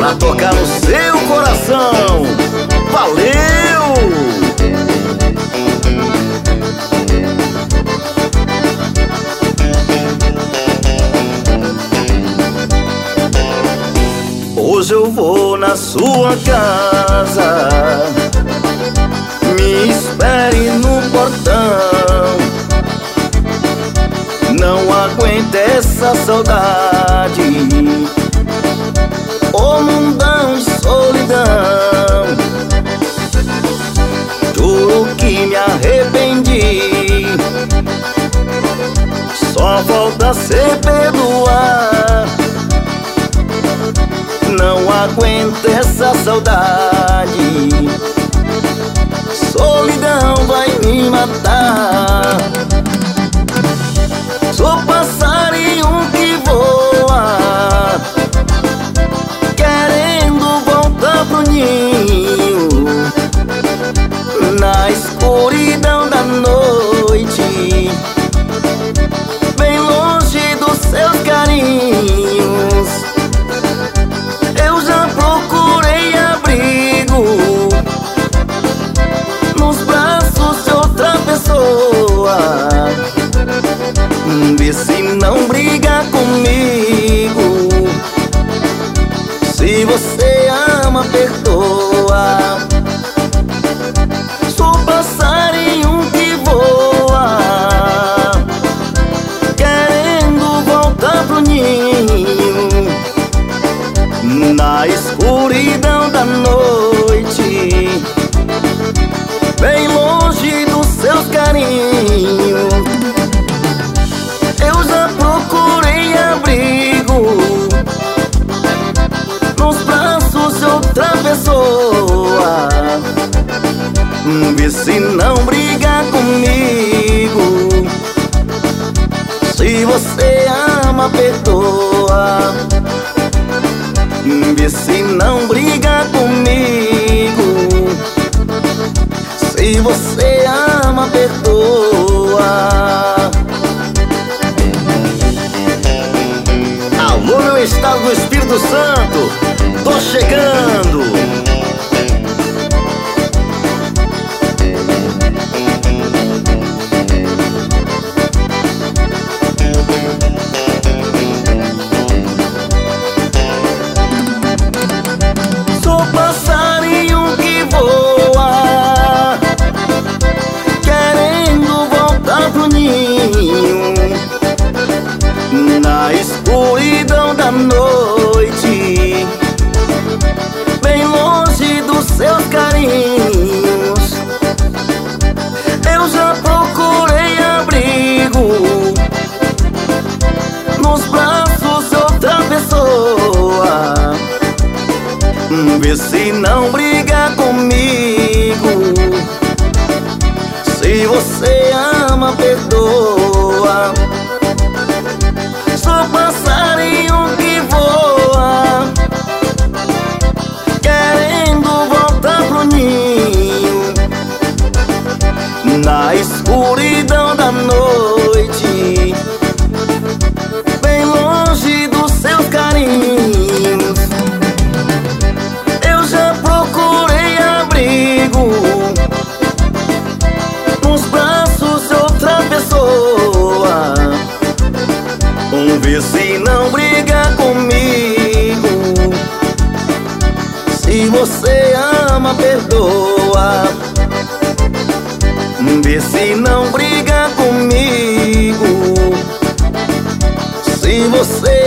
pra tocar no seu coração. Valeu! Hoje eu vou na sua casa, me espere no portão. Não aguento essa saudade, ô mundão de solidão. Juro que me arrependi, só falta ser perdoar. Não aguento essa saudade, solidão vai me matar. Sou passarinho que voa, querendo voltar pro ninho. Na escuridão da noite, bem longe dos seus carinhos, eu já procurei abrigo nos braços de outra pessoa. Vê se não briga comigo, se você ama, perdoa. Sou passarinho que voa, querendo voltar pro ninho. Na escuridão da noite, bem longe dos seus carinhos, eu já procurei abrigo nos braços de outra pessoa. Vê se não briga comigo, se você ama, perdoa. Vê se não briga comigo, se você ama, perdoa. Alô, meu estado do Espírito Santo, tô chegando. Sou passarinho que voa, querendo voltar pro ninho. Na escuridão da noite, bem longe dos seus carinhos, eu já procurei abrigo nos braços de outra pessoa. Vê se não briga comigo, se você ama, perdoa. Sou passarinho que voa, querendo voltar pro ninho. Na escuridão da noite, bem longe dos seus carinhos, eu já procurei abrigo nos braços de outra pessoa. Vê se não briga comigo, se você ama, perdoa. Vê se não briga comigo, se você